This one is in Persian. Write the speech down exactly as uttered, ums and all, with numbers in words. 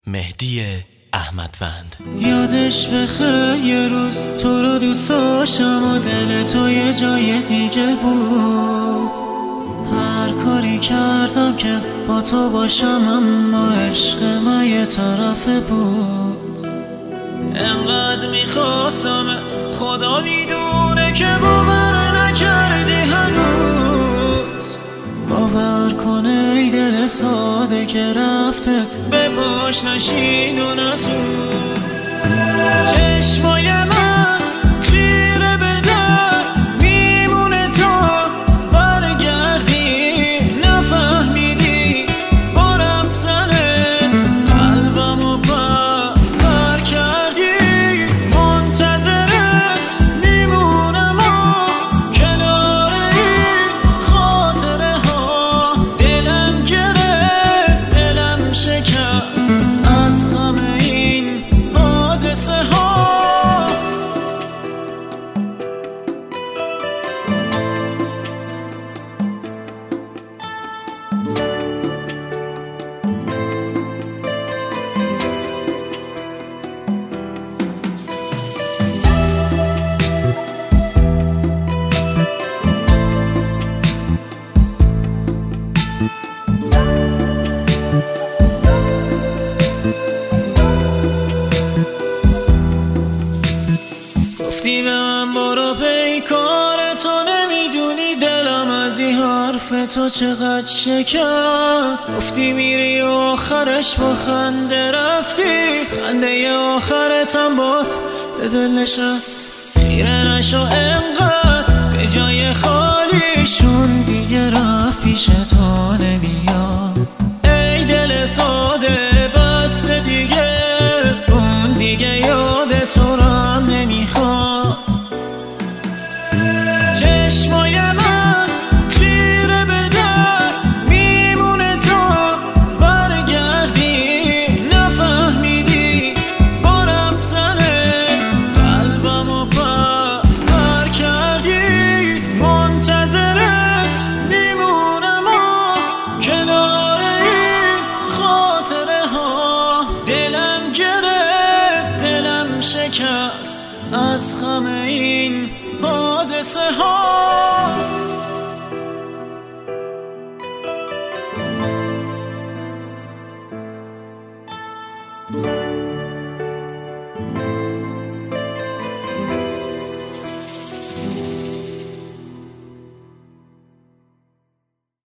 مهدی احمدوند. یادش بخیر یه روز تو رو دوست داشتم و دل تو یه جای دیگه بود. هر کاری کردم که با تو باشم اما عشق من یه طرفه بود. انقدر میخواستمت خدا میدونه که باور نکردی هنوز. باور کنه ای دل ساده که رفته به پاش نشین و نسود. چشمای من خیره به در میمونه تا برگردی. نفهمیدی با رفتنت قلبم و پر کردی. منتظرت میمونم و کنار این خاطره ها. دلم گرفت دلم شکست از غم این حادثه ها. گفتی به من برو پیکار تو، نمیدونی دلم از این حرف تو چقدر شکست. گفتی میری و آخرش با خنده رفتی، خنده آخرتم باز به دل نشست. خیره نشو انقدر به جای خالیشون دیگه رفت پیش تو نمیاد. ای دل ساده بس دیگه اون دیگه یاد تو را نمیخواد. چشمای من خیره به در میمونه تا برگردی. نفهمیدی با رفتنت قلبم و پر کردی. منتظرت میمونم و کنار این خاطره ها. دلم گرفت دلم شکست از غم این حادثه ها.